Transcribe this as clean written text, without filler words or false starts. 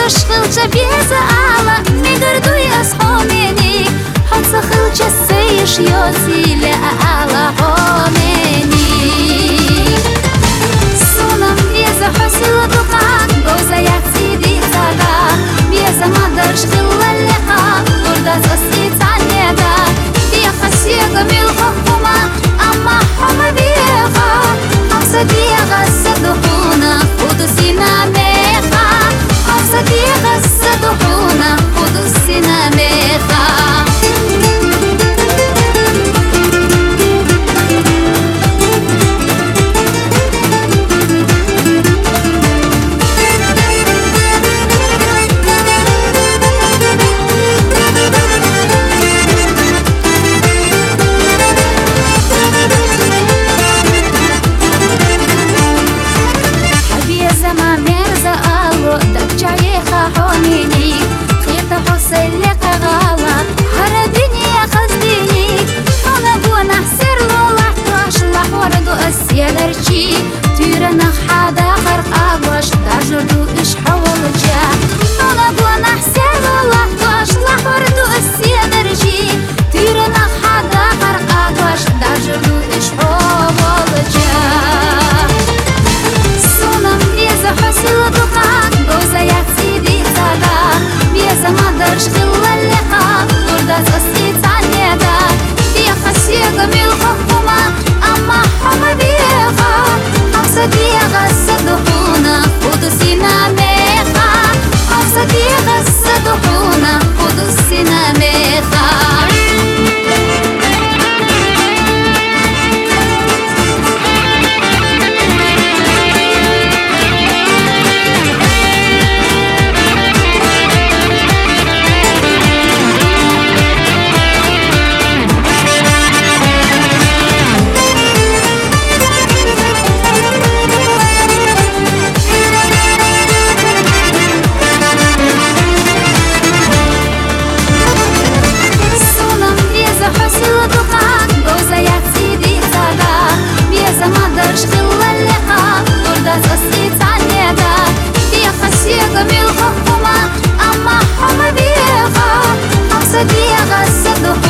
خلچه بیز آلا میگردوی از خامنی حدس خلچه سیش یاسیل آلا خامنی سونم بیز حسیل دقان گوزه یکسیدی زالا بیز مادرش خلا لقا درداز اسی تانیدا بیا خسیگا میل خخوما اما حما بیغا حمسا بیغا صدقونا قدسینا میخا حمسا بیغا صدقونا قدسینا میخا يدرجي تيرنا حدا خرق أبوش دارجردو إش حول جا أنا بوانا حسين الله باش لحوردو إس يدرجي تيرنا حدا خرق أبوش دارجردو إش حول جا سونم بيزا حسيل دقان جوزا يكسيدي زادا بيزا مادرش خلا اللقا درداز أسي تانيدا بيا خسيقا ميل خخوما أما حما بيغا حمسا بيغا صدقونا قدسينا ميخا حمسا بيغا صدقونا قدسينا ميخا مادرش خلا اللقا درداز أسي تانيدا بيا خسيقا ميل خخوما أما حما بيغا حمسا بيغا صدقونا